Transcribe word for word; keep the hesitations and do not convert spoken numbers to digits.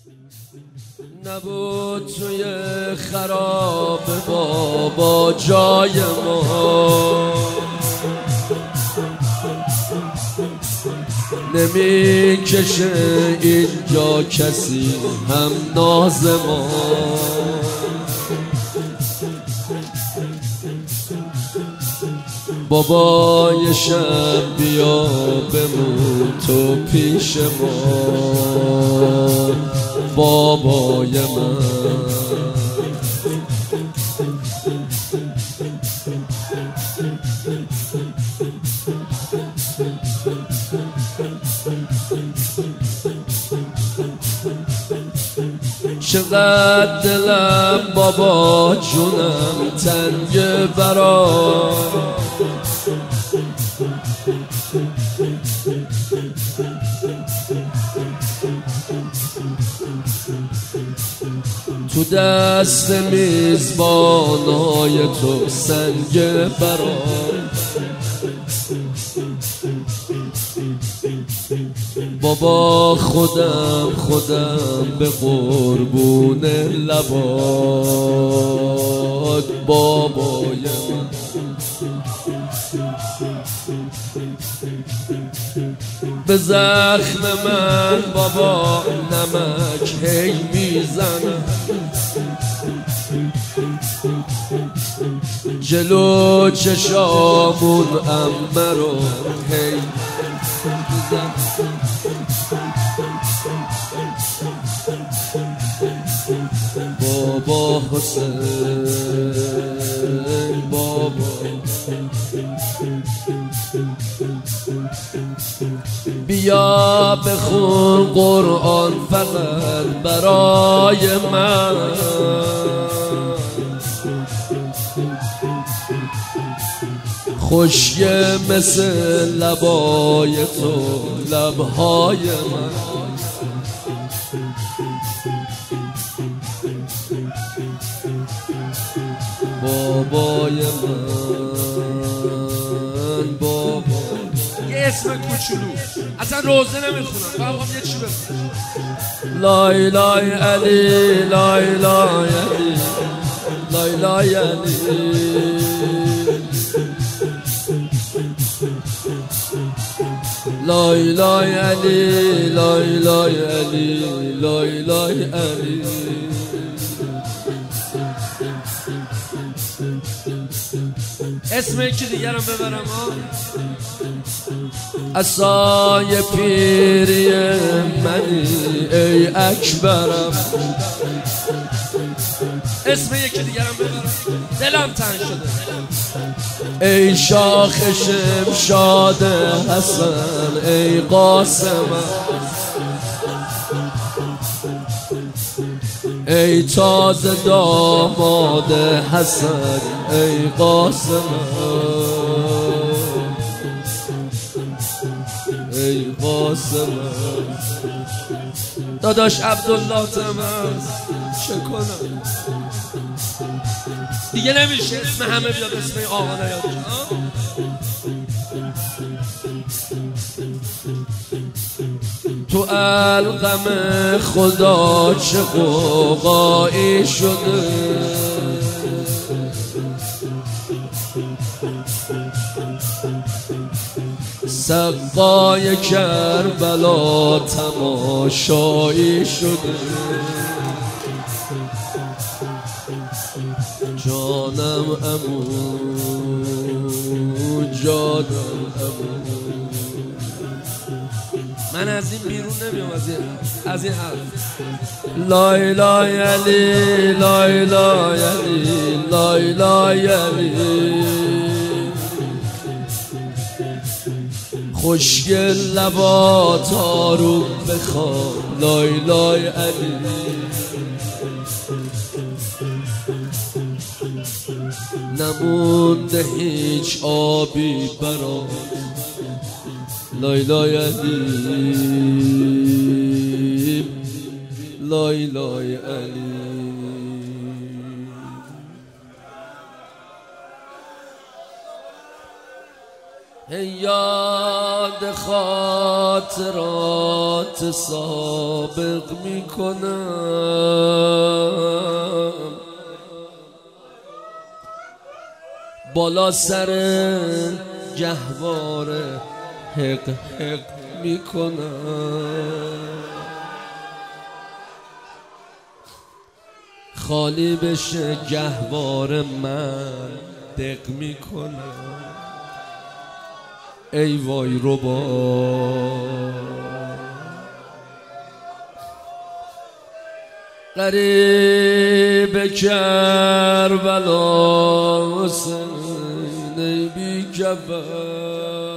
نبود توی خراب بابا جای ما، نمی کشه اینجا کسی هم ناز ما. بابای شب بیا بمون تو پیش ما، بابای من. چقدر دلم بابا جونم تنگ برات، تو دست میزبانای تو سنگ برات. بابا خودم خودم به قربون لبات، بابای من. به زخم من بابا نمک هی میزنم، جلو چشامون عمه رو هی میزنم. بابا حسین بابا، بیا بخون قرآن فقط برای من، خوشگه مثل لبای تو لبهای من. بابای من بابا. یه اسم کوچولو اصلا روزه نمیخونم، فقط میخوام یه چی بخونم. لای لای علی لای لای علی لای لای علی، لای لای علی لای لای علی لای لای علی. اسم یکی دیگرم ببرم ها. عصای پیری منی ای اکبرم، اسم یکی دیگرم ببرم، دلم تنگ شده. ای شاخ شمشاد حسن ای قاسمم، ای تازه داماد حسن ای قاسمم، ای قاسمم. داداش عبدالله تمز چه کنم دیگه نمیشه اسم همه بیاد اسم این آقا نیاد. تو القم خدا چه قوقایی شده، سقای کربلا تماشایی شده. جانم عمو جانم عمو، من از این بیرون نمیام از این از این حرف. لای لای علی لای لای علی لای لای علی، خوشگل لبات آروم بخواب لای لای علی. نمونده هیچ آبی برام لای لای علی لای لای علی. ای یاد خاطرات سابق میکنم، بالا سر گهواره حق حق میکنم، خالی بشه گهواره من دق میکنم. ای وای رو با غریب کربلا حسین ای بی کفن،